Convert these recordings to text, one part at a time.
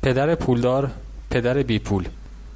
پدر پولدار، پدر بی پول.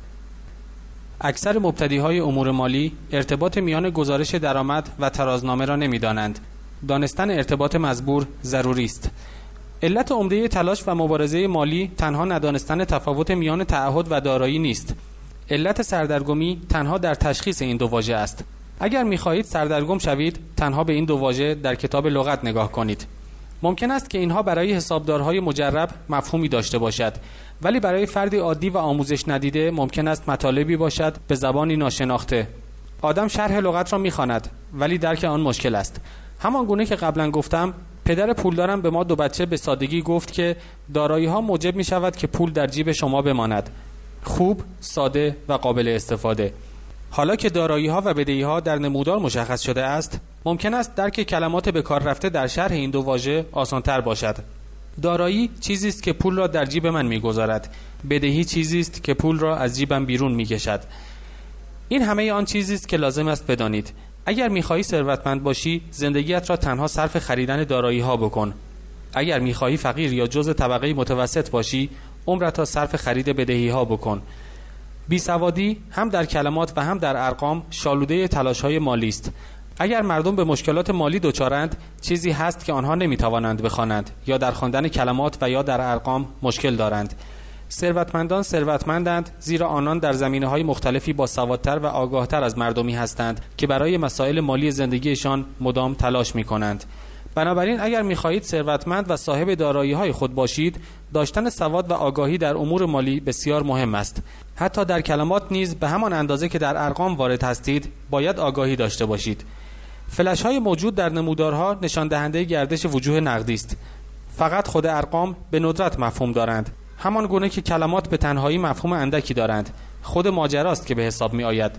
اکثر مبتدی‌های امور مالی ارتباط میان گزارش درآمد و ترازنامه را نمی‌دانند. دانستن ارتباط مزبور ضروری است. علت عمده تلاش و مبارزه مالی تنها ندانستن تفاوت میان تعهد و دارایی نیست. علت سردرگمی تنها در تشخیص این دو واژه است. اگر می‌خواهید سردرگم شوید، تنها به این دو واژه در کتاب لغت نگاه کنید. ممکن است که اینها برای حسابدارهای مجرب مفهومی داشته باشد، ولی برای فردی عادی و آموزش ندیده ممکن است مطالبی باشد به زبانی ناشناخته. آدم شرح لغت را می‌خواند، ولی درک آن مشکل است. همان گونه که قبلا گفتم، پدر پولدارم به ما دو بچه به سادگی گفت که دارایی‌ها موجب می‌شود که پول در جیب شما بماند. خوب، ساده و قابل استفاده. حالا که دارایی‌ها و بدهی‌ها در نمودار مشخص شده است، ممکن است درک کلمات به کار رفته در شرح این دو واژه آسان‌تر باشد. دارایی چیزی است که پول را در جیب من می‌گذارد. بدهی چیزی است که پول را از جیبم بیرون می‌کشد. این همه آن چیزی است که لازم است بدانید. اگر می‌خواهی ثروتمند باشی، زندگیت را تنها صرف خریدن دارایی‌ها بکن. اگر می‌خواهی فقیر یا جزء طبقه متوسط باشی، عمرت را صرف خرید بدهی‌ها بکن. بیسوادی هم در کلمات و هم در ارقام شالوده تلاش‌های مالی است. اگر مردم به مشکلات مالی دچارند، چیزی هست که آنها نمی‌توانند بخوانند، یا در خواندن کلمات و یا در ارقام مشکل دارند. ثروتمندان ثروتمندند زیرا آنان در زمینه‌های مختلفی باسوادتر و آگاهتر از مردمی هستند که برای مسائل مالی زندگیشان مدام تلاش می‌کنند. بنابراین اگر می‌خواهید ثروتمند و صاحب دارایی‌های خود باشید، داشتن سواد و آگاهی در امور مالی بسیار مهم است. حتی در کلمات نیز به همان اندازه که در ارقام وارد هستید، باید آگاهی داشته باشید. فلش‌های موجود در نمودارها نشان دهنده گردش وجوه نقدی است. فقط خود ارقام به ندرت مفهوم دارند. همان گونه که کلمات به تنهایی مفهوم اندکی دارند. خود ماجراست که به حساب می آید.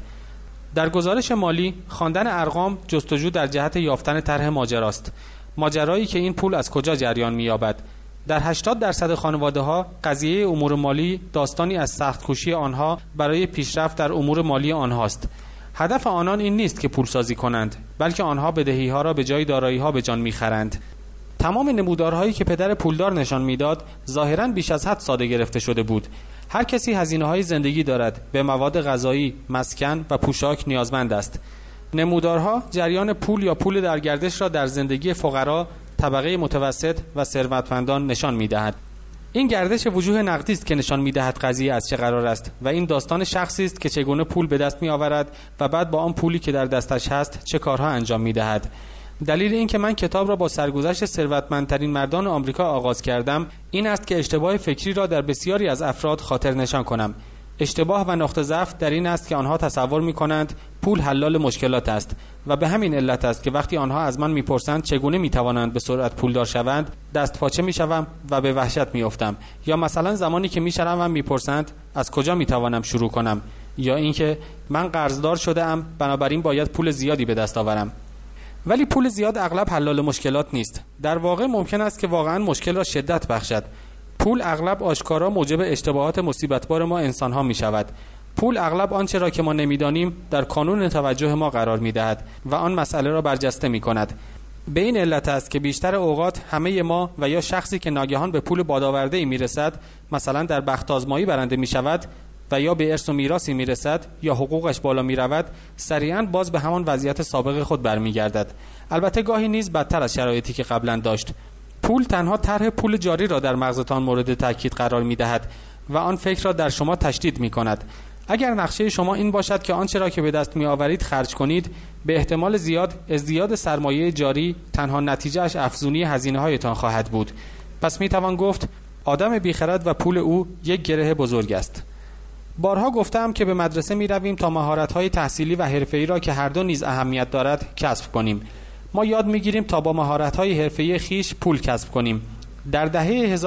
در گزارش مالی، خواندن ارقام جستجو در جهت یافتن طرح ماجراست. ماجرایی که این پول از کجا جریان می یابد. در 80% خانواده‌ها قضیه امور مالی داستانی از سخت‌کوشی آنها برای پیشرفت در امور مالی آنهاست. هدف آنان این نیست که پول سازی کنند، بلکه آنها بدهی‌ها را به جای دارایی‌ها به جان می‌خرند. تمام نمودارهایی که پدر پولدار نشان میداد ظاهراً بیش از حد ساده گرفته شده بود. هر کسی هزینه‌های زندگی دارد، به مواد غذایی، مسکن و پوشاک نیازمند است. نمودارها جریان پول یا پول در گردش را در زندگی فقرا، طبقه متوسط و ثروتمندان نشان می‌دهد. این گردش وجوه نقدی است که نشان می‌دهد قضیه از چه قرار است و این داستان شخصی است که چگونه پول به دست می‌آورد و بعد با آن پولی که در دستش هست چه کارها انجام می‌دهد. دلیل این که من کتاب را با سرگذشت ثروتمندترین مردان آمریکا آغاز کردم این است که اشتباه فکری را در بسیاری از افراد خاطر نشان کنم. اشتباه و نقطه ضعف در این است که آنها تصور می‌کنند پول حلال مشکلات است و به همین علت است که وقتی آنها از من می‌پرسند چگونه می‌توانند به سرعت پولدار شوند، دست پاچه می‌شوم و به وحشت می‌افتم. یا مثلا زمانی که می‌شنوم می‌پرسند از کجا می‌توانم شروع کنم، یا اینکه من قرضدار شده‌ام بنابراین باید پول زیادی به دست آورم. ولی پول زیاد اغلب حلال مشکلات نیست. در واقع ممکن است که واقعا مشکل را شدت بخشد. پول اغلب آشکارا موجب اشتباهات مصیبتبار ما انسان‌ها می‌شود. پول اغلب آنچه را که ما نمی‌دانیم در کانون توجه ما قرار می‌دهد و آن مسئله را برجسته می‌کند. به این علت است که بیشتر اوقات همه ما و یا شخصی که ناگهان به پول بادآورده‌ای می‌رسد، مثلا در بخت آزمایی برنده می‌شود و یا به ارث و میراثی می‌رسد یا حقوقش بالا می‌رود، سریعاً باز به همان وضعیت سابق خود برمیگردد. البته گاهی نیز بدتر از شرایطی که قبلا داشت. پول تنها طرح پول جاری را در مغزتان مورد تاکید قرار می‌دهد و آن فکر را در شما تشدید می‌کند. اگر نقشه شما این باشد که آنچه را که به دست می‌آورید خرج کنید، به احتمال زیاد ازدیاد سرمایه جاری تنها نتیجه‌اش افزونی هزینه‌هایتان خواهد بود. پس می‌توان گفت آدم بیخرد و پول او یک گره بزرگ است. بارها گفتم که به مدرسه می‌رویم تا مهارت‌های تحصیلی و حرفه‌ای را که هر دو نیز اهمیت دارد کسب کنیم. ما یاد می‌گیریم تا با مهارت‌های حرفه‌ای خیش پول کسب کنیم. در دهه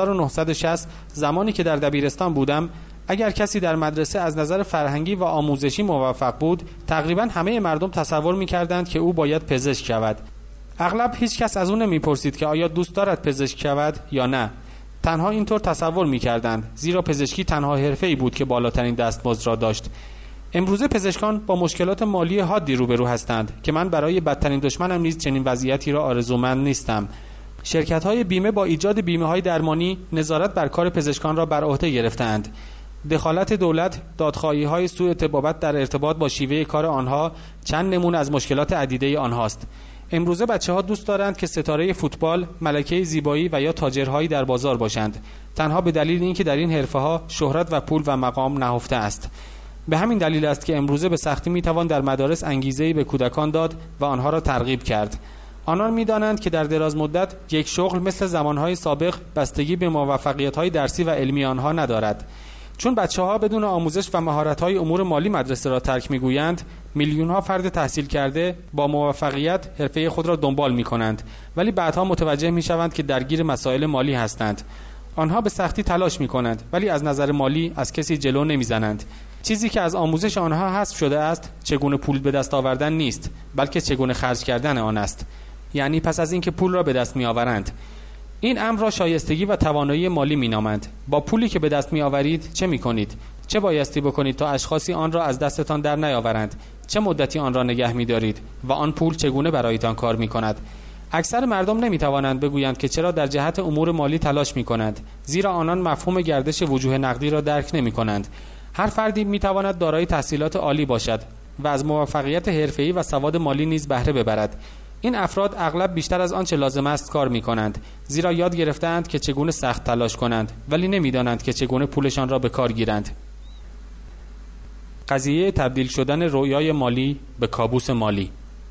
1960 زمانی که در دبیرستان بودم، اگر کسی در مدرسه از نظر فرهنگی و آموزشی موفق بود، تقریباً همه مردم تصور می‌کردند که او باید پزشک شود. اغلب هیچ کس از او نمی‌پرسید که آیا دوست دارد پزشک شود یا نه. تنها اینطور تصور می‌کردند، زیرا پزشکی تنها حرفه‌ای بود که بالاترین دستمزد را داشت. امروزه پزشکان با مشکلات مالی حادی روبرو هستند که من برای بدترین دشمنم نیز چنین وضعیتی را آرزومند نیستم. شرکت‌های بیمه با ایجاد بیمه‌های درمانی نظارت بر کار پزشکان را بر عهده گرفتند. دخالت دولت، دادخواهی‌های سوء طبابت در ارتباط با شیوه کار آنها چند نمونه از مشکلات عدیده آنهاست. امروزه بچه‌ها دوست دارند که ستاره فوتبال، ملکه زیبایی و یا تاجرهایی در بازار باشند، تنها به دلیل اینکه در این حرفه‌ها شهرت و پول و مقام نهفته است. به همین دلیل است که امروزه به سختی میتوان در مدارس انگیزه‌ای به کودکان داد و آنها را ترغیب کرد. آنان می‌دانند که در دراز مدت یک شغل مثل زمانهای سابق بستگی به موفقیت‌های درسی و علمی آنها ندارد. چون بچه‌ها بدون آموزش و مهارت‌های امور مالی مدرسه را ترک می‌گویند، میلیون‌ها فرد تحصیل کرده با موفقیت حرفه خود را دنبال می‌کنند، ولی بعدها متوجه می‌شوند که درگیر مسائل مالی هستند. آنها به سختی تلاش می‌کنند، ولی از نظر مالی از کسی جلو نمی‌زنند. چیزی که از آموزش آنها حذف شده است، چگونه پول به دست آوردن نیست، بلکه چگونه خرج کردن آن است. یعنی پس از اینکه پول را به دست می‌آورند. این امر را شایستگی و توانایی مالی می‌نامند. با پولی که به دست می‌آورید چه می‌کنید؟ چه بایستی بکنید تا اشخاصی آن را از دستتان در نیاورند؟ چه مدتی آن را نگه می‌دارید و آن پول چگونه برایتان کار می‌کند؟ اکثر مردم نمی‌توانند بگویند که چرا در جهت امور مالی تلاش می‌کنند، زیرا آنان مفهوم گردش وجوه نقدی را درک نمی‌کنند. هر فردی می‌تواند دارای تحصیلات عالی باشد و از موفقیت حرفه‌ای و سواد مالی نیز بهره ببرد. این افراد اغلب بیشتر از آنچه لازم است کار می‌کنند، زیرا یاد گرفته‌اند که چگونه سخت تلاش کنند، ولی نمی‌دانند که چگونه پولشان را به کار گیرند. قضیه تبدیل شدن رویای مالی به کابوس مالی.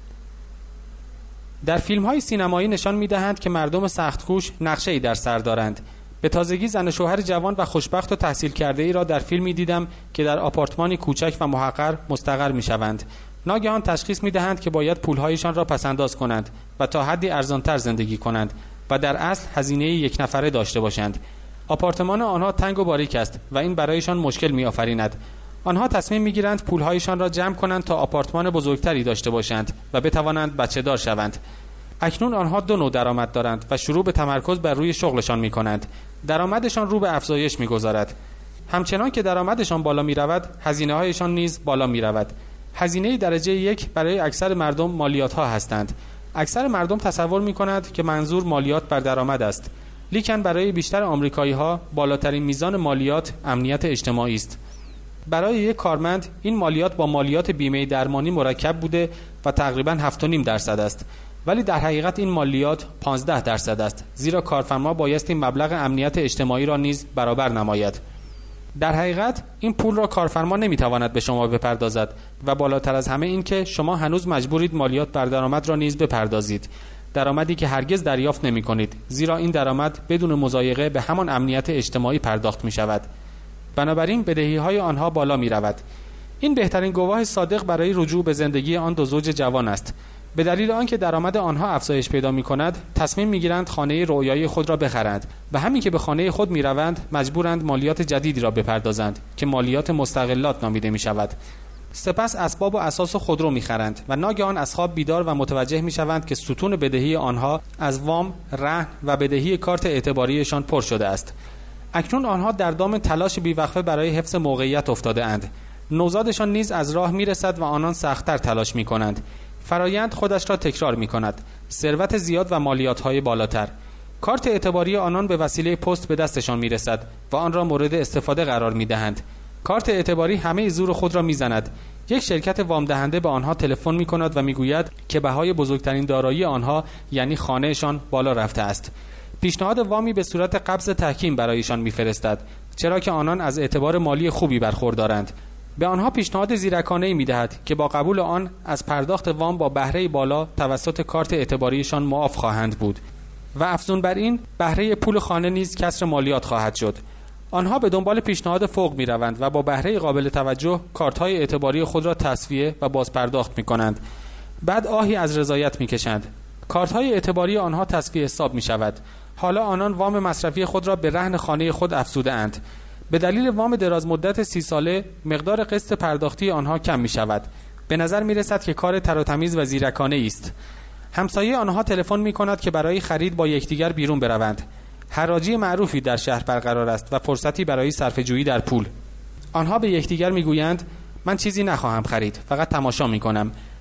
در فیلم‌های سینمایی نشان می‌دهند که مردم سخت‌کوش نقشه‌ای در سر دارند. به تازگی زن و شوهر جوان و خوشبخت و تحصیل کرده‌ای را در فیلمی دیدم که در آپارتمانی کوچک و محقر مستقر می‌شوند. ناگهان تشخیص می‌دهند که باید پول‌هایشان را پس‌انداز کنند و تا حدی ارزان‌تر زندگی کنند و در اصل هزینه یک نفره داشته باشند. آپارتمان آنها تنگ و باریک است و این برایشان مشکل می‌آفریند. آنها تصمیم می‌گیرند پول‌هایشان را جمع کنند تا آپارتمان بزرگتری داشته باشند و بتوانند بچه‌دار شوند. اکنون آنها دو نوع درآمد دارند و شروع به تمرکز بر روی شغلشان می‌کنند. درآمدشان رو به افزایش می‌گذارد. همچنان که درآمدشان بالا می‌رود، هزینه‌هایشان نیز بالا می‌رود. هزینه درجه یک برای اکثر مردم مالیات‌ها هستند. اکثر مردم تصور می‌کنند که منظور مالیات بر درآمد است. لیکن برای بیشتر آمریکایی‌ها بالاترین میزان مالیات امنیت اجتماعی است. برای یک کارمند این مالیات با مالیات بیمه درمانی مرکب بوده و تقریباً 7.5% است. ولی در حقیقت این مالیات 15% است، زیرا کارفرما بایستی مبلغ امنیت اجتماعی را نیز برابر نماید. در حقیقت این پول را کارفرما نمیتواند به شما بپردازد و بالاتر از همه این که شما هنوز مجبورید مالیات بر درآمد را نیز بپردازید، درآمدی که هرگز دریافت نمی کنید، زیرا این درآمد بدون مضایقه به همان امنیت اجتماعی پرداخت می شود. بنابراین بدهی های آنها بالا می رود. این بهترین گواه صادق برای رجوع به زندگی آن دو زوج جوان است. به دلیل آنکه درآمد آنها افزایش پیدا می‌کند، تصمیم می‌گیرند خانه رویایی خود را بخرند و همین که به خانه خود می‌روند، مجبورند مالیات جدیدی را بپردازند که مالیات مستغلات نامیده می‌شود. سپس اسباب و اساس خودرو می‌خرند و ناگهان از خواب بیدار و متوجه می‌شوند که ستون بدهی آنها از وام، رهن و بدهی کارت اعتباریشان پر شده است. اکنون آنها در دام تلاش بی‌وقفه برای حفظ موقعیت افتاده‌اند. نوزادشان نیز از راه می‌رسد و آنان سخت‌تر تلاش می‌کنند. فرایند خودش را تکرار می کند. ثروت زیاد و مالیات‌های بالاتر. کارت اعتباری آنان به وسیله پست به دستشان می رسد و آن را مورد استفاده قرار می دهند. کارت اعتباری همه زور خود را می زند. یک شرکت وام دهنده به آنها تلفن می کند و می گوید که بهای بزرگترین دارایی آنها یعنی خانهشان بالا رفته است. پیشنهاد وامی به صورت قبض تحکیم برایشان می فرستد، چرا که آنان از اعتبار مالی خوبی برخوردارند. به آنها پیشنهاد زیرکانه‌ای می‌دهد که با قبول آن از پرداخت وام با بهره بالا توسط کارت اعتباریشان معاف خواهند بود و افزون بر این بهره پول خانه نیز کسر مالیات خواهد شد. آنها به دنبال پیشنهاد فوق می‌روند و با بهره قابل توجه کارت‌های اعتباری خود را تصفیه و باز پرداخت می‌کنند. بعد آهی از رضایت می‌کشند. کارت‌های اعتباری آنها تصفیه حساب می‌شود. حالا آنان وام مصرفی خود را به رهن خانه خود افزوده‌اند. به دلیل وام دراز مدت 30 ساله مقدار قسط پرداختی آنها کم می شود. به نظر می رسد که کار تر و تمیز و زیرکانه است. همسایه آنها تلفن می کند که برای خرید با یکدیگر بیرون بروند. حراجی معروفی در شهر برقرار است و فرصتی برای صرفه‌جویی در پول. آنها به یکدیگر می گویند من چیزی نخواهم خرید، فقط تماشا می کنم.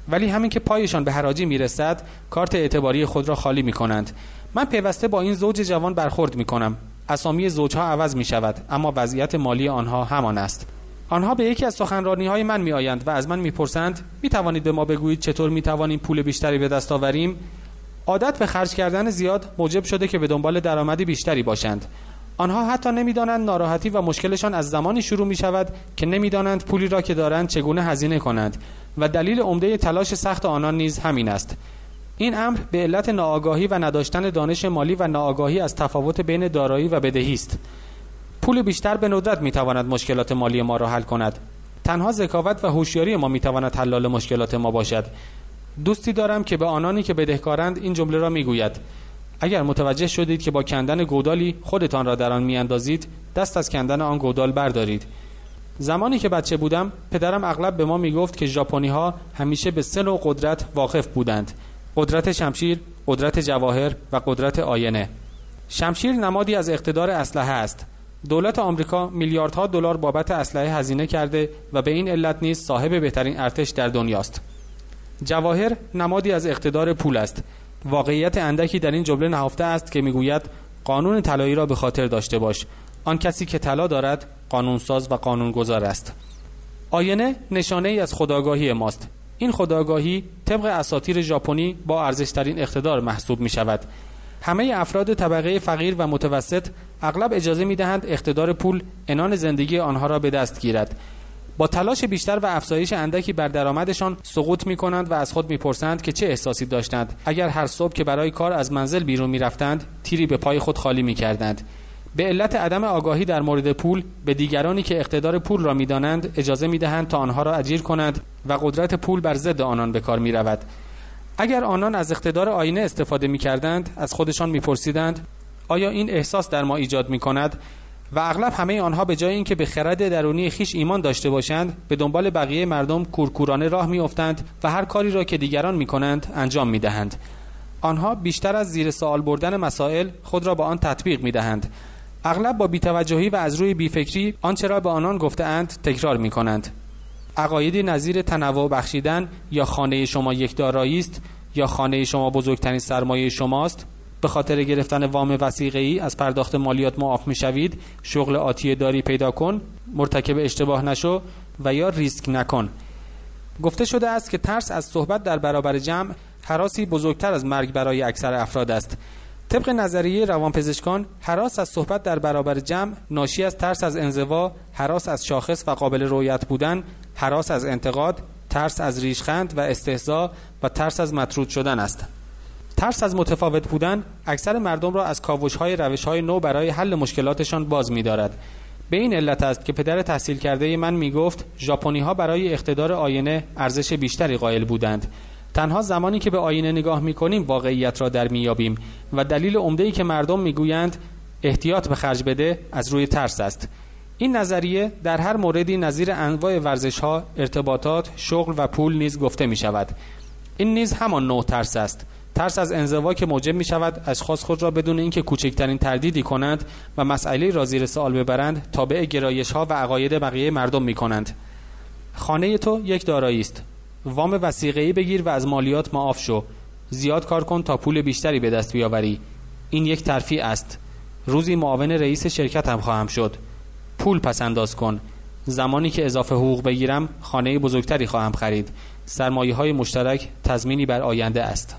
ولی همین که پایشان به حراجی میرسد کارت اعتباری خود را خالی میکنند. من پیوسته با این زوج جوان برخورد میکنم. اسامی زوجها عوض میشود اما وضعیت مالی آنها همان است. آنها به یکی از سخنرانی‌های من میآیند و از من میپرسند میتوانید به ما بگویید چطور میتوانیم پول بیشتری به دست آوریم؟ عادت به خرج کردن زیاد موجب شده که به دنبال درآمدی بیشتری باشند. آنها حتی نمیدانند ناراحتی و مشکلشان از زمانی شروع می شود که نمیدانند پولی را که دارند چگونه هزینه کنند و دلیل عمده تلاش سخت آنان نیز همین است. این امر به علت ناآگاهی و نداشتن دانش مالی و ناآگاهی از تفاوت بین دارایی و بدهی است. پول بیشتر به ندرت می تواند مشکلات مالی ما را حل کند. تنها ذکاوت و هوشیاری ما می تواند حلال مشکلات ما باشد. دوستی دارم که به آنانی که بدهکارند این جمله را می گوید: اگر متوجه شدید که با کندن گودالی خودتان را در آن میاندازید، دست از کندن آن گودال بردارید. زمانی که بچه بودم پدرم اغلب به ما میگفت که ژاپنی‌ها همیشه به سه نوع قدرت واقف بودند: قدرت شمشیر، قدرت جواهر و قدرت آینه. شمشیر نمادی از اقتدار اسلحه است. دولت آمریکا میلیاردها دلار بابت اسلحه هزینه کرده و به این علت نیز صاحب بهترین ارتش در دنیاست. جواهر نمادی از اقتدار پول است. واقعیت اندکی در این جمله نهفته است که میگوید قانون طلایی را به خاطر داشته باش. آن کسی که طلا دارد قانونساز و قانونگذار است. آینه نشانه ای از خودآگاهی ماست. این خودآگاهی طبق اساطیر ژاپنی با ارزشترین اقتدار محسوب می شود. همه افراد طبقه فقیر و متوسط اغلب اجازه می دهند اقتدار پول عنان زندگی آنها را به دست گیرد. با تلاش بیشتر و افزایش اندکی بر درآمدشان سقوط می‌کنند و از خود می‌پرسند که چه احساسی داشتند اگر هر صبح که برای کار از منزل بیرون می‌رفتند تیری به پای خود خالی می‌کردند. به علت عدم آگاهی در مورد پول به دیگرانی که اقتدار پول را می‌دانند اجازه می‌دهند تا آنها را اجیر کنند و قدرت پول بر ضد آنان به کار می‌رود. اگر آنان از اقتدار آینه استفاده می‌کردند از خودشان می‌پرسیدند آیا این احساس در ما ایجاد می‌کند؟ و اغلب همه آنها به جای اینکه به خرد درونی خیش ایمان داشته باشند به دنبال بقیه مردم کورکورانه راه میافتند و هر کاری را که دیگران میکنند انجام میدهند. آنها بیشتر از زیر سوال بردن مسائل خود را با آن تطبیق میدهند. اغلب با بی‌توجهی و از روی بیفکری آنچه را به آنان گفته‌اند تکرار میکنند. عقایدی نظیر تنوع بخشیدن یا خانه شما یک دارایی است یا خانه شما بزرگترین سرمایه شماست، به خاطر گرفتن وام وثیقه‌ای از پرداخت مالیات معاف می‌شوید، شغل آتی داری پیدا کن، مرتکب اشتباه نشو و یا ریسک نکن. گفته شده است که ترس از صحبت در برابر جمع هراسی بزرگتر از مرگ برای اکثر افراد است. طبق نظریه روانپزشکان هراس از صحبت در برابر جمع ناشی از ترس از انزوا، هراس از شاخص و قابل رؤیت بودن، هراس از انتقاد، ترس از ریشخند و استهزا و ترس از مطرود شدن است. ترس از متفاوت بودن اکثر مردم را از کاوش‌های روش‌های نو برای حل مشکلاتشان باز می‌دارد. به این علت است که پدر تحصیل کرده من میگفت ژاپنی‌ها برای اقتدار آینه ارزش بیشتری قائل بودند. تنها زمانی که به آینه نگاه می‌کنیم واقعیت را در می‌یابیم و دلیل عمده‌ای که مردم می‌گویند احتیاط به خرج بده از روی ترس است. این نظریه در هر موردی نظیر انواع ورزش‌ها، ارتباطات، شغل و پول نیز گفته می‌شود. این نیز همان نوع ترس است. ترس از انزوا که موجب می شود اشخاص خود را بدون اینکه کوچکترین تردیدی کنند و مسئله را زیر سوال ببرند تابع گرایش ها و عقاید بقیه مردم می کنند. خانه تو یک دارایی است. وام وثیقه‌ای بگیر و از مالیات معاف شو. زیاد کار کن تا پول بیشتری به دست بیاوری. این یک ترفیع است. روزی معاون رئیس شرکت هم خواهم شد. پول پس انداز کن. زمانی که اضافه حقوق بگیرم خانه بزرگتری خواهم خرید. سرمایه‌های مشترک تضمینی بر آینده است.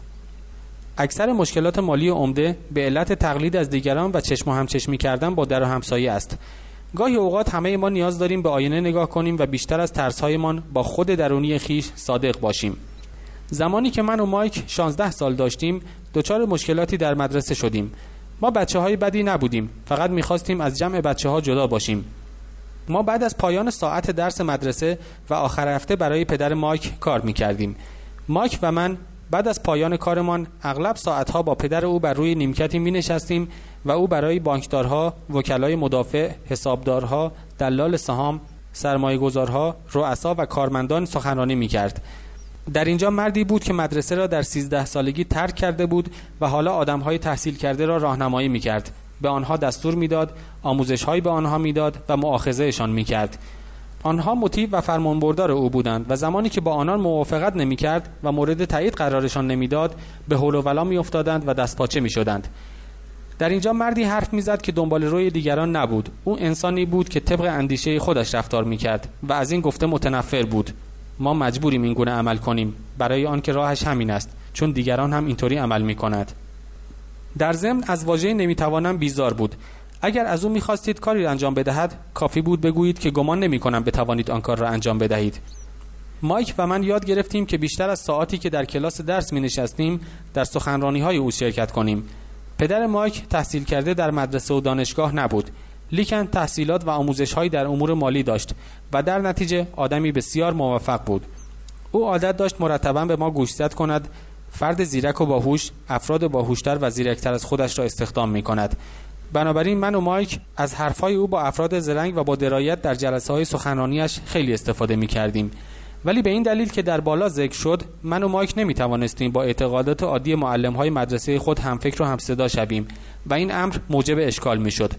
اکثر مشکلات مالی عمده به علت تقلید از دیگران و چشم و همچشمی کردن با در و همسایه است. گاهی اوقات همه ما نیاز داریم به آینه نگاه کنیم و بیشتر از ترس‌هایمان با خود درونی خیش صادق باشیم. زمانی که من و مایک 16 سال داشتیم دچار مشکلاتی در مدرسه شدیم. ما بچه‌های بدی نبودیم، فقط می‌خواستیم از جمع بچه‌ها جدا باشیم. ما بعد از پایان ساعت درس مدرسه و آخر هفته برای پدر مایک کار می‌کردیم. مایک و من بعد از پایان کارمان اغلب ساعتها با پدر او بر روی نیمکتی می‌نشستیم و او برای بانکدارها، وکلای مدافع، حسابدارها، دلال سهام، سرمایه‌گذارها، رؤسا و کارمندان سخنرانی می‌کرد. در اینجا مردی بود که مدرسه را در 13 سالگی ترک کرده بود و حالا آدم‌های تحصیل کرده را راهنمایی می‌کرد. به آنها دستور می‌داد، آموزش‌هایی به آنها می‌داد و مؤاخذه‌شان می‌کرد. آنها مطیع و فرمانبردار او بودند و زمانی که با آنان موافقت نمی‌کرد و مورد تایید قرارشان نمی‌داد، به هول و ولا می‌افتادند و دستپاچه می‌شدند. در اینجا مردی حرف می‌زد که دنبال روی دیگران نبود. او انسانی بود که طبق اندیشه خودش رفتار می‌کرد و از این گفته متنفر بود. ما مجبوریم این گونه عمل کنیم، برای آنکه راهش همین است، چون دیگران هم اینطوری عمل می‌کنند. در ضمن از واژه نمی‌توانم بیزار بود. اگر از او می‌خواستید کاری را انجام بدهد، کافی بود بگویید که گمان نمی‌کنم بتوانید آن کار را انجام بدهید. مایک و من یاد گرفتیم که بیشتر از ساعاتی که در کلاس درس می‌نشستیم، در سخنرانی‌های او شرکت کنیم. پدر مایک تحصیل کرده در مدرسه و دانشگاه نبود، لیکن تحصیلات و آموزش‌هایی در امور مالی داشت و در نتیجه آدمی بسیار موفق بود. او عادت داشت مرتباً به ما گوشزد کند. فرد زیرک و باهوش افراد باهوشتر و زیرکتر از خودش را استخدام می‌کند. بنابراین من و مایک از حرفهای او با افراد زرنگ و با درایت در جلسه‌های سخنرانیش خیلی استفاده می‌کردیم. ولی به این دلیل که در بالا ذکر شد، من و مایک نمی‌توانستیم با اعتقادات عادی معلم‌های مدرسه خود همفکر و همصدا شویم و این امر موجب اشکال می‌شد.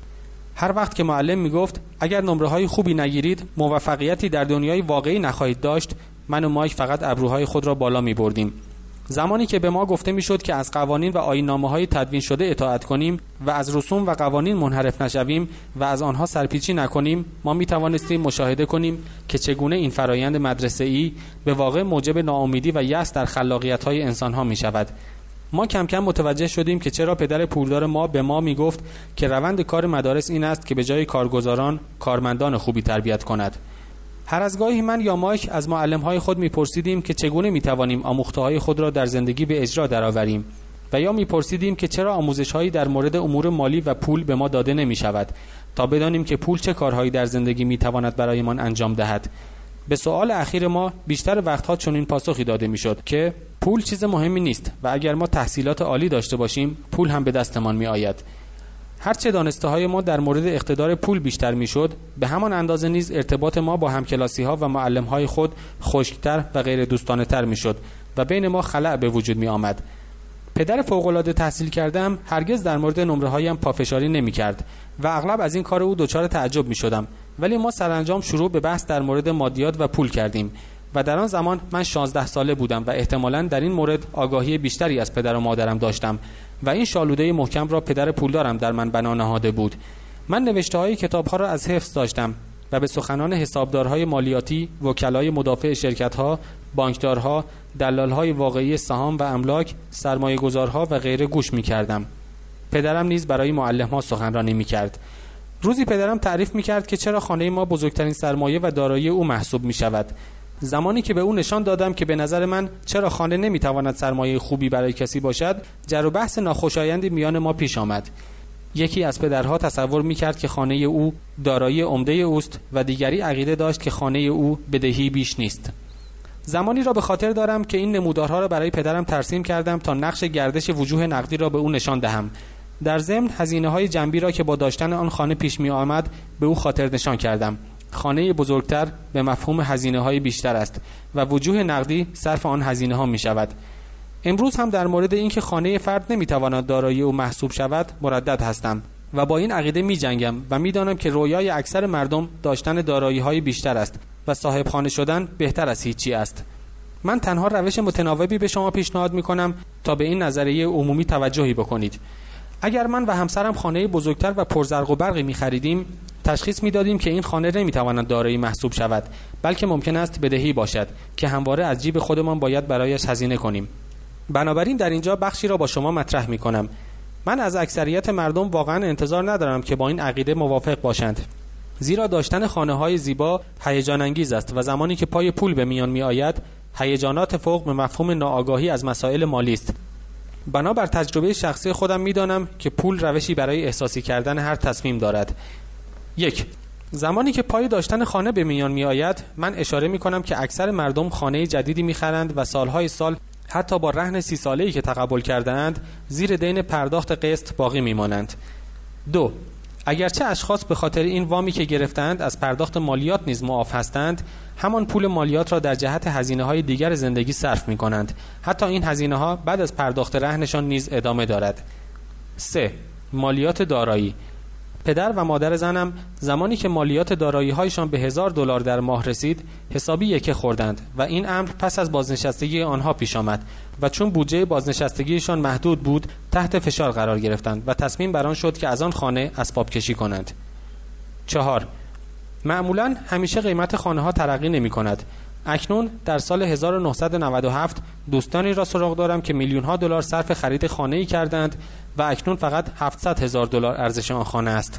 هر وقت که معلم میگفت اگر نمره‌های خوبی نگیرید موفقیتی در دنیای واقعی نخواهید داشت، من و مایک فقط ابروهای خود را بالا می‌بردیم. زمانی که به ما گفته میشد که از قوانین و آیین‌نامه‌های تدوین شده اطاعت کنیم و از رسوم و قوانین منحرف نشویم و از آنها سرپیچی نکنیم، ما می‌توانستیم مشاهده کنیم که چگونه این فرایند مدرسه‌ای به واقع موجب ناامیدی و یأس در خلاقیت‌های انسان‌ها می‌شود. ما کم کم متوجه شدیم که چرا پدر پولدار ما به ما میگفت که روند کار مدارس این است که به جای کارگزاران کارمندان خوبی تربیت کند. هر از گاهی من یا مایک از معلم‌های خود می‌پرسیدیم که چگونه می‌توانیم آموخته‌های خود را در زندگی به اجرا درآوریم و یا می‌پرسیدیم که چرا آموزش‌هایی در مورد امور مالی و پول به ما داده نمی‌شود تا بدانیم که پول چه کارهایی در زندگی می‌تواند برایمان انجام دهد. به سوال اخیر ما بیشتر وقتها چنین پاسخی داده می‌شد که پول چیز مهمی نیست و اگر ما تحصیلات عالی داشته باشیم پول هم به دستمان می‌آید. هرچه دانسته‌های ما در مورد اقتدار پول بیشتر میشد، به همان اندازه نیز ارتباط ما با همکلاسی‌ها و معلم‌های خود خشک‌تر و غیر دوستانه‌تر میشد و بین ما خلأ به وجود می‌آمد. پدر فوق‌العاده تحصیل کردم هرگز در مورد نمره‌هایم پافشاری نمی‌کرد و اغلب از این کار او دچار تعجب می‌شدم، ولی ما سرانجام شروع به بحث در مورد مادیات و پول کردیم و در آن زمان من 16 ساله بودم و احتمالاً در این مورد آگاهی بیشتری از پدر و مادرم داشتم و این شالوده محکم را پدر پولدارم در من بنا نهاده بود. من نوشته‌های کتاب‌ها را از حفظ داشتم و به سخنان حسابدارهای مالیاتی، وکلای مدافع شرکت‌ها، بانکدارها، دلال‌های واقعی سهام و املاک، سرمایه‌گذارها و غیره گوش می‌کردم. پدرم نیز برای معلم‌ها سخنرانی می‌کرد. روزی پدرم تعریف می‌کرد که چرا خانه ما بزرگترین سرمایه و دارایی او محسوب می‌شود. زمانی که به او نشان دادم که به نظر من چرا خانه نمیتواند سرمایه خوبی برای کسی باشد، جر و بحث ناخوشایندی میان ما پیش آمد. یکی از پدرها تصور میکرد که خانه او دارایی عمده اوست و دیگری عقیده داشت که خانه او بدهی بیش نیست. زمانی را به خاطر دارم که این نمودارها را برای پدرم ترسیم کردم تا نقش گردش وجوه نقدی را به او نشان دهم. در ضمن هزینه‌های جنبی را که با داشتن آن خانه پیش می آمد به او خاطر نشان کردم. خانه بزرگتر به مفهوم هزینه‌های بیشتر است و وجوه نقدی صرف آن هزینه‌ها می‌شود. امروز هم در مورد اینکه خانه فرد نمی‌تواند دارایی او محسوب شود مردد هستم و با این عقیده می‌جنگم و می‌دانم که رویای اکثر مردم داشتن دارایی‌های بیشتر است و صاحب خانه شدن بهتر از هیچی است. من تنها روش متناوبی به شما پیشنهاد می‌کنم تا به این نظریه عمومی توجهی بکنید. اگر من و همسرم خانه بزرگتر و پرزرق و برقی می‌خریدیم، تشخیص می‌دادیم که این خانه نمی‌تواند دارایی محسوب شود، بلکه ممکن است بدهی باشد که همواره از جیب خودمان باید برایش هزینه کنیم. بنابراین در اینجا بخشی را با شما مطرح می‌کنم. من از اکثریت مردم واقعا انتظار ندارم که با این عقیده موافق باشند، زیرا داشتن خانه‌های زیبا هیجان انگیز است و زمانی که پای پول به میان می‌آید، هیجانات فوق به مفهوم ناآگاهی از مسائل مالی است. بنابر تجربه شخصی خودم می‌دانم که پول روشی برای احساسی کردن هر تصمیم دارد. 1. زمانی که پای داشتن خانه به میان می آید، من اشاره می کنم که اکثر مردم خانه جدیدی می خرند و سالهای سال حتی با رهن 30 ساله‌ای که تقبل کرده اند زیر دین پرداخت قسط باقی می مانند. 2. اگرچه اشخاص به خاطر این وامی که گرفتند از پرداخت مالیات نیز معاف هستند، همان پول مالیات را در جهت هزینه‌های دیگر زندگی صرف می کنند. حتی این هزینه‌ها بعد از پرداخت رهنشان نیز ادامه دارد. 3. مالیات دارایی. پدر و مادر زنم زمانی که مالیات دارایی‌هایشان به $1000 در ماه رسید حسابی یکه خوردند و این امر پس از بازنشستگی آنها پیش آمد و چون بودجه بازنشستگیشان محدود بود تحت فشار قرار گرفتند و تصمیم بر آن شد که از آن خانه اسباب کشی کنند. 4. معمولاً همیشه قیمت خانه‌ها ترقی نمی‌کند. اکنون در سال 1997 دوستانی را سراغ دارم که میلیون‌ها دلار صرف خرید خانه‌ای کردند و اکنون فقط $700,000 ارزش آن خانه است.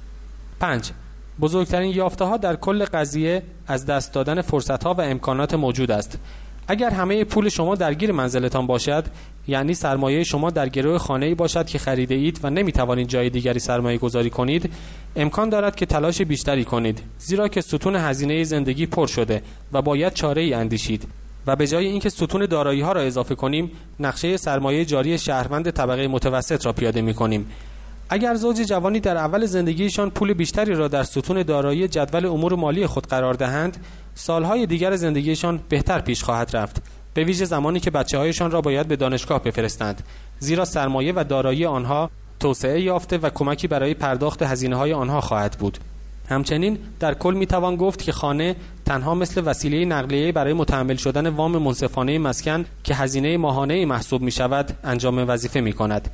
5. بزرگترین یافته‌ها در کل قضیه از دست دادن فرصت‌ها و امکانات موجود است. اگر همه پول شما درگیر منزلتان باشد، یعنی سرمایه شما در گرو خانه‌ای باشد که خریده اید و نمی‌توانید جای دیگری سرمایه گذاری کنید، امکان دارد که تلاش بیشتری کنید، زیرا که ستون هزینه زندگی پر شده و باید چاره‌ای اندیشید و به جای اینکه ستون دارایی‌ها را اضافه کنیم، نقشه سرمایه جاری شهروند طبقه متوسط را پیاده می‌کنیم. اگر زوج جوانی در اول زندگیشان پول بیشتری را در ستون دارایی جدول امور مالی خود قرار دهند، سالهای دیگر زندگیشان بهتر پیش خواهد رفت، به ویژه زمانی که بچه‌هایشان را باید به دانشگاه بفرستند، زیرا سرمایه و دارایی آنها توسعه یافته و کمکی برای پرداخت هزینه‌های آنها خواهد بود. همچنین در کل میتوان گفت که خانه تنها مثل وسیله نقلیه برای متحمل شدن وام منصفانه مسکن که هزینه ماهانه محسوب می‌شود انجام وظیفه می‌کند.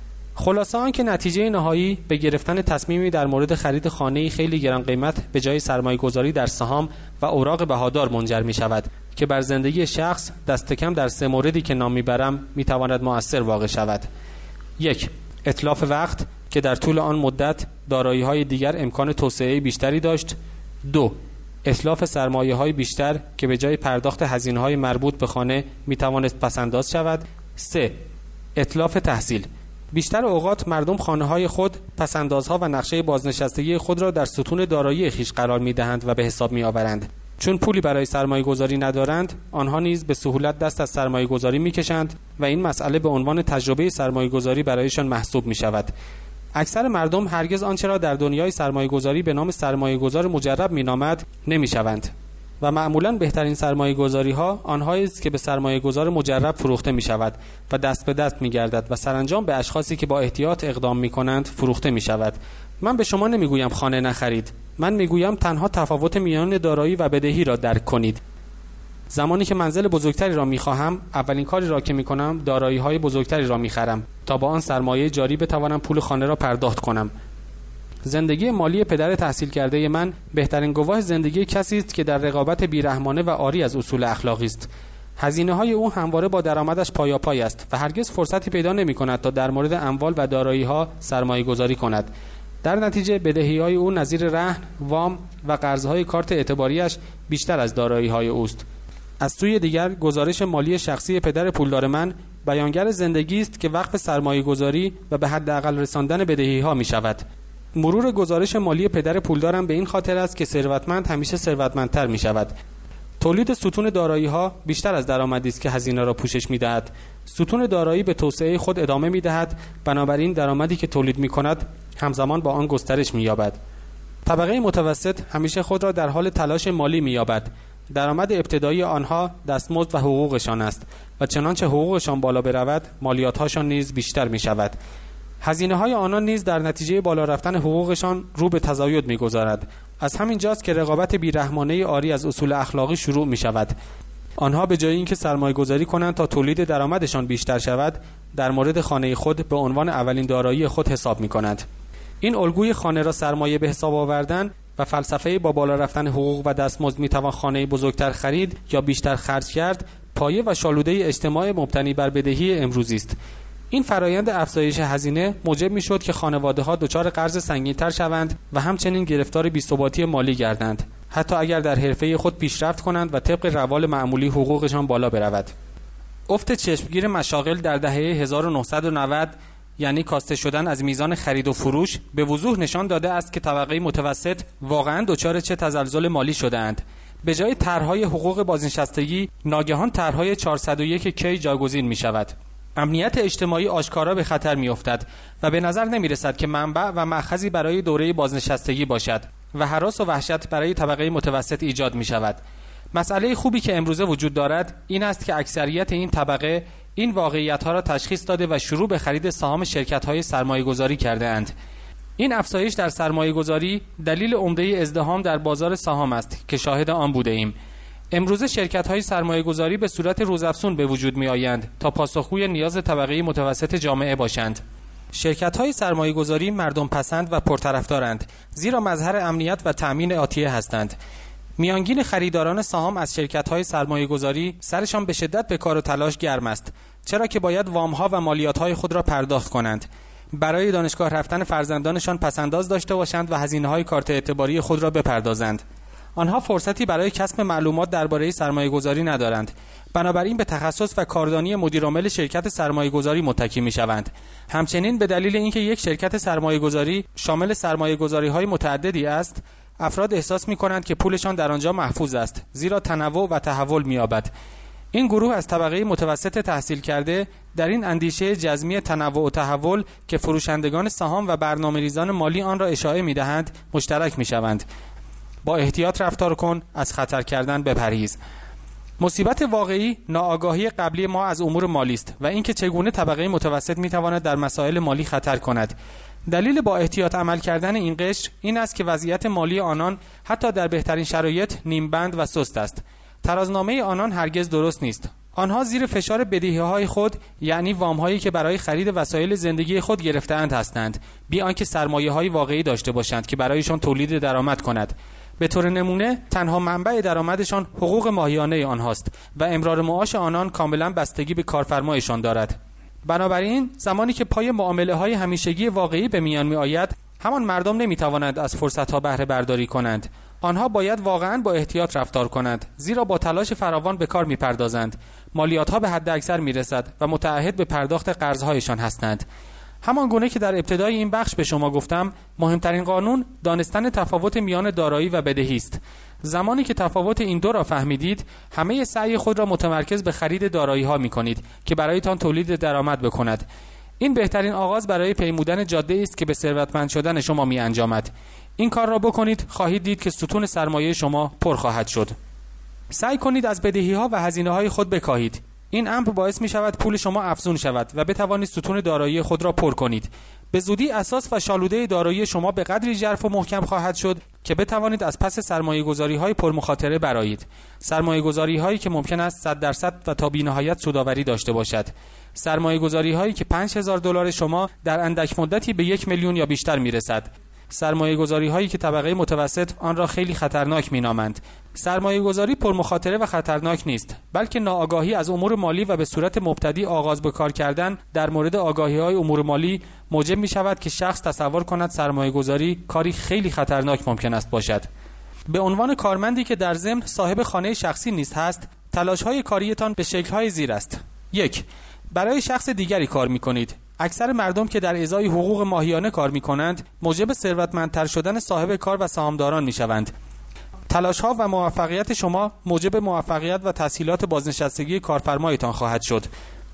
خلاصه آن که نتیجه نهایی به گرفتن تصمیمی در مورد خرید خانه‌ای خیلی گران قیمت به جای سرمایه‌گذاری در سهام و اوراق بهادار منجر می‌شود که بر زندگی شخص دست کم در 3 موردی که نام می‌برم می‌تواند مؤثر واقع شود. 1. اتلاف وقت که در طول آن مدت دارایی‌های دیگر امکان توسعه بیشتری داشت. 2. اتلاف سرمایه‌های بیشتر که به جای پرداخت هزینه‌های مربوط به خانه می‌توانست پس‌انداز شود. 3. اتلاف تحصیل. بیشتر اوقات مردم خانه‌های خود، پس‌اندازها و نقشه بازنشستگی خود را در ستون دارایی خیش قرار می‌دهند و به حساب می‌آورند. چون پولی برای سرمایه‌گذاری ندارند، آنها نیز به سهولت دست از سرمایه‌گذاری می‌کشند و این مسئله به عنوان تجربه سرمایه‌گذاری برایشان محسوب می‌شود. اکثر مردم هرگز آنچه را در دنیای سرمایه‌گذاری به نام سرمایه‌گذار مجرب می‌نامند نمی‌شوند و معمولاً بهترین سرمایه‌گذاری‌ها آنهایی است که به سرمایه‌گذار مجرب فروخته می‌شود و دست به دست می‌گردد و سرانجام به اشخاصی که با احتیاط اقدام می‌کنند فروخته می‌شود. من به شما نمی‌گویم خانه نخرید، من می‌گویم تنها تفاوت میان دارایی و بدهی را درک کنید. زمانی که منزل بزرگتری را می‌خواهم، اولین کاری را که می‌کنم دارایی‌های بزرگتری را می‌خرم تا با آن سرمایه جاری بتوانم پول خانه را پرداخت کنم. زندگی مالی پدر تحصیل کرده من بهترین گواه زندگی کسی است که در رقابت بیرحمانه و عاری از اصول اخلاقی است. هزینه‌های او همواره با درآمدش پایاپای است و هرگز فرصتی پیدا نمی‌کند تا در مورد اموال و دارایی‌ها سرمایه‌گذاری کند. در نتیجه بدهی‌های او نظیر رهن، وام و قرض‌های کارت اعتباریش بیشتر از دارایی‌های اوست. از سوی دیگر گزارش مالی شخصی پدر پولدار من بیانگر زندگی است که وقف سرمایه‌گذاری و به حداقل رساندن بدهی‌ها می‌شود. مرور گزارش مالی پدر پولدارم به این خاطر است که ثروتمند همیشه ثروتمندتر می‌شود. تولید ستون دارایی‌ها بیشتر از درآمدی است که هزینه را پوشش می‌دهد. ستون دارایی به توسعه خود ادامه می‌دهد، بنابراین درآمدی که تولید می‌کند همزمان با آن گسترش می‌یابد. طبقه متوسط همیشه خود را در حال تلاش مالی می‌یابد. درآمد ابتدایی آنها دستمزد و حقوقشان است و چنانچه حقوقشان بالا برود، مالیات‌هاشان نیز بیشتر می‌شود. هزینه‌های آنان نیز در نتیجه بالا رفتن حقوقشان رو به تزاید می‌گذارد. از همین جاست که رقابت بیرحمانه عاری از اصول اخلاقی شروع می‌شود. آنها به جای اینکه سرمایه‌گذاری کنند تا تولید درآمدشان بیشتر شود، در مورد خانه خود به عنوان اولین دارایی خود حساب می‌کنند. این الگوی خانه را سرمایه به حساب آوردن و فلسفه با بالا رفتن حقوق و دستمزد می‌توان خانه بزرگتر خرید یا بیشتر خرج کرد، پایه و شالوده اجتماع مبتنی بر بدهی امروزی است. این فرایند افزایش هزینه موجب می‌شد که خانواده‌ها دچار قرض سنگین‌تر شوند و همچنین گرفتار بی‌ثباتی مالی گردند، حتی اگر در حرفه خود پیشرفت کنند و طبق روال معمولی حقوقشان بالا برود. افت چشمگیر مشاغل در دهه 1990 یعنی کاسته شدن از میزان خرید و فروش به وضوح نشان داده است که طبقه متوسط واقعاً دچار چه تزلزل مالی شده‌اند. به جای طرح‌های حقوق بازنشستگی ناگهان طرح‌های 401 کی جاگزین می‌شود. امنیت اجتماعی آشکارا به خطر می‌افتد و به نظر نمی‌رسد که منبع و مأخذی برای دوره بازنشستگی باشد و هراس و وحشت برای طبقه متوسط ایجاد می‌شود. مسئله خوبی که امروزه وجود دارد این است که اکثریت این طبقه این واقعیت‌ها را تشخیص داده و شروع به خرید سهام شرکت‌های سرمایه‌گذاری کرده‌اند. این افزایش در سرمایه‌گذاری دلیل عمده ازدحام در بازار سهام است که شاهد آن بوده ایم. امروزه شرکت‌های سرمایه‌گذاری به صورت روزافزون به وجود می‌آیند تا پاسخگوی نیاز طبقه متوسط جامعه باشند. شرکت‌های سرمایه‌گذاری مردم پسند و پرطرفدارند، زیرا مظهر امنیت و تأمین آتیه هستند. میانگین خریداران سهام از شرکت‌های سرمایه‌گذاری سرشان به شدت به کار و تلاش گرم است، چرا که باید وام‌ها و مالیات‌های خود را پرداخت کنند. برای دانشگاه رفتن فرزندانشان پس‌انداز داشته باشند و هزینه‌های کارت اعتباری خود را بپردازند. آنها فرصتی برای کسب معلومات درباره سرمایه‌گذاری ندارند. بنابراین به تخصص و کاردانی مدیرعامل شرکت سرمایه‌گذاری متکی می‌شوند. همچنین به دلیل اینکه یک شرکت سرمایه‌گذاری شامل سرمایه‌گذاری‌های متعددی است، افراد احساس می‌کنند که پولشان در آنجا محفوظ است، زیرا تنوع و تحول می‌یابد. این گروه از طبقه متوسط تحصیل کرده در این اندیشه جزمی تنوع و تحول که فروشندگان سهام و برنامه‌ریزان مالی آن را اشاعه می‌دهند، مشترک می‌شوند. با احتیاط رفتار کن، از خطر کردن بپرهیز. مصیبت واقعی ناآگاهی قبلی ما از امور مالی است و اینکه چگونه طبقه متوسط می‌تواند در مسائل مالی خطر کند. دلیل با احتیاط عمل کردن این قشر این است که وضعیت مالی آنان حتی در بهترین شرایط نیمبند و سست است. ترازنامه آنان هرگز درست نیست. آنها زیر فشار بدهی‌های خود، یعنی وام‌هایی که برای خرید وسایل زندگی خود گرفته‌اند هستند، بی آنکه سرمایه‌های واقعی داشته باشند که برایشان تولید درآمد کند. به طور نمونه تنها منبع درآمدشان حقوق ماهیانه آنهاست و امرار معاش آنان کاملا بستگی به کارفرمایشان دارد. بنابراین زمانی که پای معامله‌های همیشگی واقعی به میان می‌آید، همان مردم نمی‌توانند از فرصت‌ها بهره برداری کنند. آنها باید واقعاً با احتیاط رفتار کنند، زیرا با تلاش فراوان به کار می‌پردازند. مالیات‌ها به حد اکثر می‌رسد و متعهد به پرداخت قرض‌هایشان هستند. همان گونه که در ابتدای این بخش به شما گفتم، مهمترین قانون دانستن تفاوت میان دارایی و بدهی است. زمانی که تفاوت این دو را فهمیدید، همه سعی خود را متمرکز به خرید دارایی‌ها می‌کنید که برایتان تولید درآمد بکند. این بهترین آغاز برای پیمودن جاده است که به ثروتمند شدن شما می‌انجامد. این کار را بکنید، خواهید دید که ستون سرمایه شما پر خواهد شد. سعی کنید از بدهی‌ها و هزینه‌های خود بکاهید. این امر باعث می شود پول شما افزون شود و بتوانید ستون دارایی خود را پر کنید. به زودی اساس و شالوده دارایی شما به قدری ژرف و محکم خواهد شد که بتوانید از پس سرمایه‌گذاری‌های پرمخاطره برآیید. سرمایه‌گذاری‌هایی که ممکن است 100% و تا بی‌نهایت سودآوری داشته باشد. سرمایه‌گذاری‌هایی که $5000 شما در اندک مدتی به 1 میلیون یا بیشتر می‌رسد. سرمایه‌گذاری‌هایی که طبقه متوسط آن را خیلی خطرناک می‌نامند. سرمایه‌گذاری پرمخاطره و خطرناک نیست، بلکه ناآگاهی از امور مالی و به صورت مبتدی آغاز به کار کردن در مورد آگاهی‌های امور مالی موجب می‌شود که شخص تصور کند سرمایه‌گذاری کاری خیلی خطرناک ممکن است باشد. به عنوان کارمندی که در ضمن صاحب خانه شخصی نیز هست، تلاش‌های کاریتان به شکل‌های زیر است. 1. برای شخص دیگری کار می‌کنید. اکثر مردم که در ازای حقوق ماهیانه کار می‌کنند، موجب ثروتمندتر شدن صاحب کار و سهامداران می‌شوند. تلاش‌ها و موفقیت شما موجب موفقیت و تسهیلات بازنشستگی کارفرمایتان خواهد شد.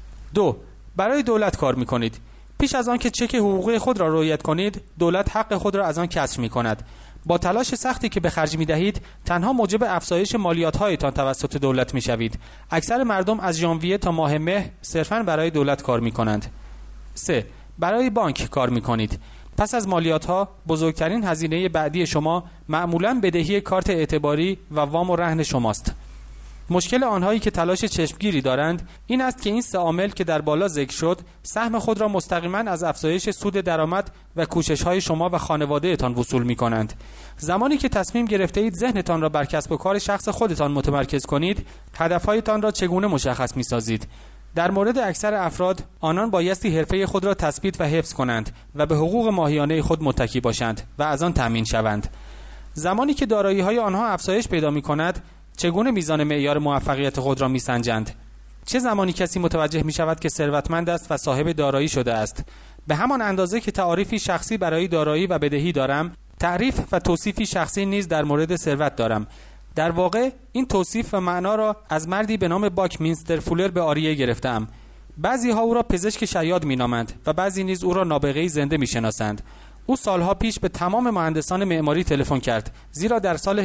2. برای دولت کار می‌کنید. پیش از آن که چک حقوقی خود را رعایت کنید، دولت حق خود را از آن کسر می‌کند. با تلاش سختی که به خرج می‌دهید، تنها موجب افزایش مالیات‌هایتان توسط دولت می‌شوید. اکثر مردم از ژانویه تا ماه مه صرفاً برای دولت کار می‌کنند. 3. برای بانک کار می‌کنید. پس از مالیات‌ها بزرگترین هزینه بعدی شما معمولاً بدهی کارت اعتباری و وام و رهن شماست. مشکل آنهایی که تلاش چشمگیری دارند این است که این سه عامل که در بالا ذکر شد سهم خود را مستقیما از افزایش سود درآمد و کوشش‌های شما و خانواده‌تان وصول می‌کنند. زمانی که تصمیم گرفته اید ذهنتان را بر کسب و کار شخص خودتان متمرکز کنید، هدف‌هایتان را چگونه مشخص می‌سازید؟ در مورد اکثر افراد آنان بایستی حرفه خود را تثبیت و حفظ کنند و به حقوق ماهیانه خود متکی باشند و از آن تامین شوند. زمانی که دارایی‌های آنها افزایش پیدا می‌کند، چگونه میزان معیار موفقیت خود را میسنجند؟ چه زمانی کسی متوجه میشود که ثروتمند است و صاحب دارایی شده است؟ به همان اندازه که تعریفی شخصی برای دارایی و بدهی دارم، تعریف و توصیفی شخصی نیز در مورد ثروت دارم. در واقع این توصیف و معنا را از مردی به نام باکمینستر فولر به عاریه گرفتم. بعضی ها او را پزشک شیاد مینامند و بعضی نیز او را نابغه‌ای زنده میشناسند. او سالها پیش به تمام مهندسان معماری تلفن کرد، زیرا در سال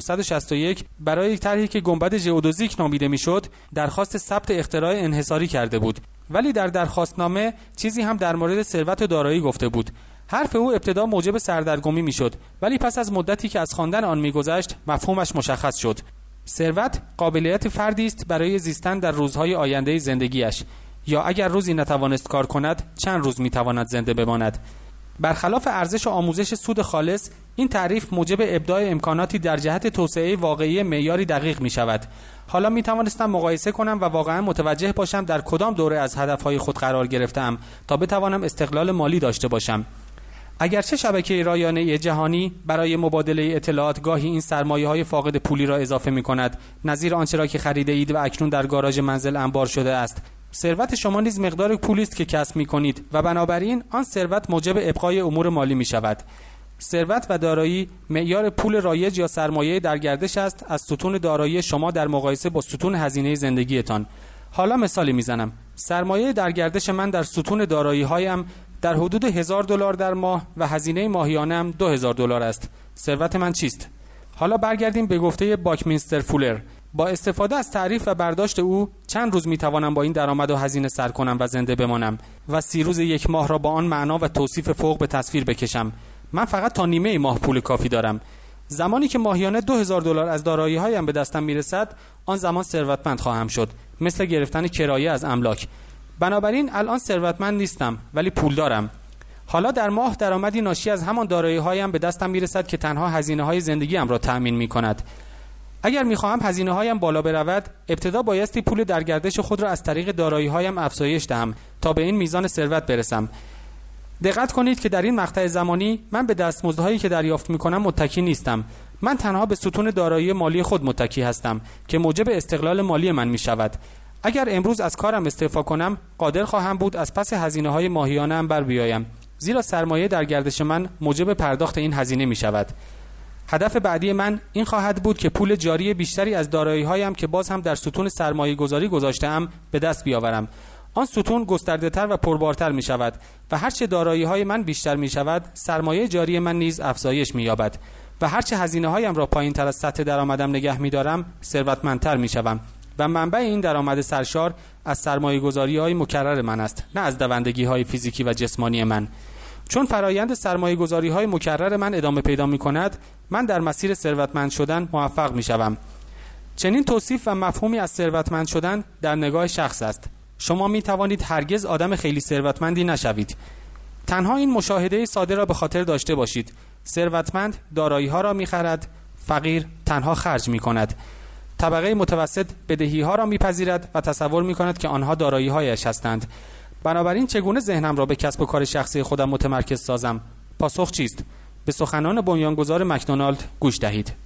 1961 برای طرحی که گنبد ژئودزیک نامیده میشد درخواست ثبت اختراع انحصاری کرده بود، ولی در درخواستنامه چیزی هم در مورد ثروت و دارایی گفته بود. حرف او ابتدا موجب سردرگمی میشد، ولی پس از مدتی که از خواندن آن میگذشت مفهومش مشخص شد. ثروت قابلیت فردی است برای زیستن در روزهای آینده زندگیش، یا اگر روزی نتوانست کار کند چند روز میتواند زنده بماند. برخلاف ارزش و آموزش سود خالص، این تعریف موجب ابداع امکاناتی در جهت توسعه واقعی معیاری دقیق می شود. حالا می توانستم مقایسه کنم و واقعا متوجه باشم در کدام دوره از هدفهای خود قرار گرفتم تا بتوانم استقلال مالی داشته باشم. اگرچه شبکه رایانه جهانی برای مبادله اطلاعات گاهی این سرمایه‌های فاقد پولی را اضافه می‌کند، نظیر آنچه را که خریده اید و اکنون در گاراژ منزل انبار شده است. ثروت شما نیز مقدار پولی است که کسب می‌کنید و بنابراین آن ثروت موجب ابقای امور مالی می‌شود. ثروت و دارایی معیار پول رایج یا سرمایه در گردش است از ستون دارایی شما در مقایسه با ستون هزینه زندگیتان. حالا مثالی میزنم. سرمایه در گردش من در ستون دارایی‌هایم در حدود $1000 در ماه و هزینه ماهیانه‌ام $2000 است. ثروت من چیست؟ حالا برگردیم به گفته باکمینستر فولر. با استفاده از تعریف و برداشت او، چند روز میتوانم با این درآمد و هزینه سر کنم و زنده بمانم و 30 روز یک ماه را با آن معنا و توصیف فوق به تصویر بکشم. من فقط تا نیمه ماه پول کافی دارم. زمانی که ماهیانه $2000 از دارایی‌هایم به دستم میرسد، آن زمان ثروتمند خواهم شد، مثل گرفتن کرایه از املاک. بنابراین الان ثروتمند نیستم، ولی پول دارم. حالا در ماه درآمدی ناشی از همان دارایی‌هایم به دستم میرسد که تنها هزینه‌های زندگیم را تأمین می‌کند. اگر می‌خواهم هزینه‌هایم بالا برود، ابتدا بایستی پول در گردش خود را از طریق دارایی‌هایم افزایش دهم تا به این میزان ثروت برسم. دقت کنید که در این مقطع زمانی من به دستمزدهایی که دریافت می‌کنم متکی نیستم. من تنها به ستون دارایی مالی خود متکی هستم که موجب استقلال مالی من می‌شود. اگر امروز از کارم استعفا کنم، قادر خواهم بود از پس هزینه‌های ماهیانه‌ام بر بیایم، زیرا سرمایه در گردش من موجب پرداخت این هزینه می‌شود. هدف بعدی من این خواهد بود که پول جاری بیشتری از دارایی‌هایم که باز هم در ستون سرمایه‌گذاری گذاشته‌ام به دست بیاورم. آن ستون گسترده‌تر و پربارتر می‌شود و هرچه دارایی‌های من بیشتر می‌شود، سرمایه جاری من نیز افزایش می‌یابد و هرچه هزینه‌هایم را پایین‌تر از سطح درآمدم نگه می‌دارم، ثروتمندتر می‌شوم و منبع این درآمد سرشار از سرمایه‌گذاری‌های مکرر من است، نه از دوندگی‌های فیزیکی و جسمانی من. چون فرایند سرمایه‌گذاری‌های مکرر من ادامه پیدا می‌کند، من در مسیر ثروتمند شدن موفق می‌شوم. چنین توصیف و مفهومی از ثروتمند شدن در نگاه شخص است. شما می‌توانید هرگز آدم خیلی ثروتمندی نشوید. تنها این مشاهده ساده را به خاطر داشته باشید: ثروتمند دارایی‌ها را می‌خرد، فقیر تنها خرج می‌کند. طبقه متوسط بدهی‌ها را می‌پذیرد و تصور می‌کند که آنها دارایی‌هایش هستند. بنابراین چگونه ذهنم را به کسب و کار شخصی خودم متمرکز سازم؟ پاسخ چیست؟ به سخنان بنیانگذار مکدونالد گوش دهید.